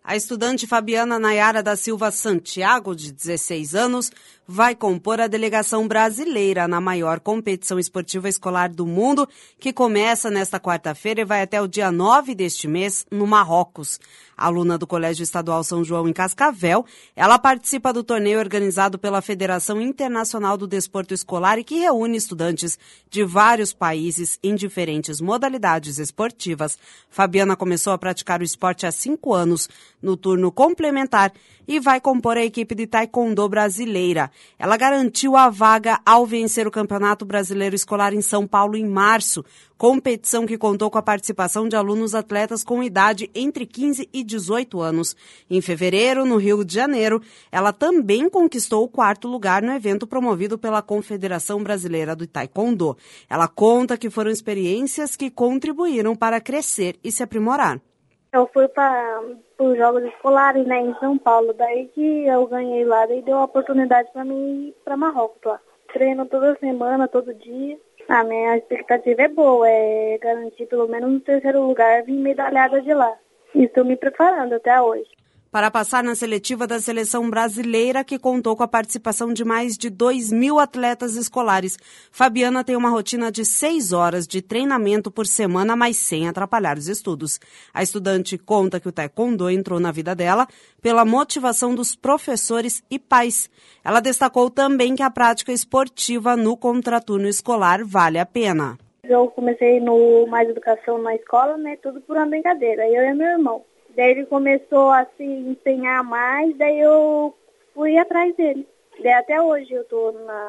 A estudante Fabiana Nayara da Silva Santiago, de 16 anos, vai compor a delegação brasileira na maior competição esportiva escolar do mundo, que começa nesta quarta-feira e vai até o dia 9 deste mês, no Marrocos. Aluna do Colégio Estadual São João em Cascavel, ela participa do torneio organizado pela Federação Internacional do Desporto Escolar e que reúne estudantes de vários países em diferentes modalidades esportivas. Fabiana começou a praticar o esporte há 5 anos, no turno complementar, e vai compor a equipe de taekwondo brasileira. Ela garantiu a vaga ao vencer o Campeonato Brasileiro Escolar em São Paulo em março, competição que contou com a participação de alunos atletas com idade entre 15 e 18 anos. Em fevereiro, no Rio de Janeiro, ela também conquistou o 4º lugar no evento promovido pela Confederação Brasileira do Taekwondo. Ela conta que foram experiências que contribuíram para crescer e se aprimorar. Eu fui para os Jogos Escolares, né, em São Paulo. Daí que eu ganhei lá, daí deu a oportunidade para mim ir para Marrocos lá. Treino toda semana, todo dia. A minha expectativa é boa, é garantir pelo menos no 3º lugar, vir medalhada de lá. E estou me preparando até hoje. Para passar na seletiva da seleção brasileira, que contou com a participação de mais de 2.000 atletas escolares. Fabiana tem uma rotina de 6 horas de treinamento por semana, mas sem atrapalhar os estudos. A estudante conta que o taekwondo entrou na vida dela pela motivação dos professores e pais. Ela destacou também que a prática esportiva no contraturno escolar vale a pena. Eu comecei no Mais Educação na escola, né, tudo por uma brincadeira, eu e meu irmão. Daí ele começou a se empenhar mais, daí eu fui atrás dele. Daí até hoje eu tô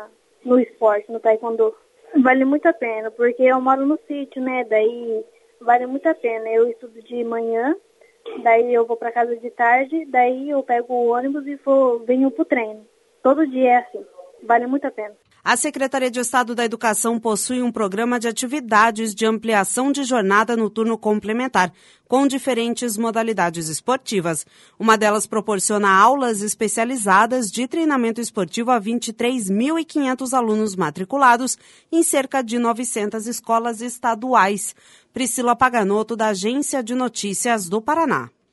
no esporte, no taekwondo. Vale muito a pena, porque eu moro no sítio, né? Daí vale muito a pena. Eu estudo de manhã, daí eu vou para casa de tarde, daí eu pego o ônibus e venho pro treino. Todo dia é assim. Vale muito a pena. A Secretaria de Estado da Educação possui um programa de atividades de ampliação de jornada no turno complementar, com diferentes modalidades esportivas. Uma delas proporciona aulas especializadas de treinamento esportivo a 23.500 alunos matriculados em cerca de 900 escolas estaduais. Priscila Paganotto, da Agência de Notícias do Paraná.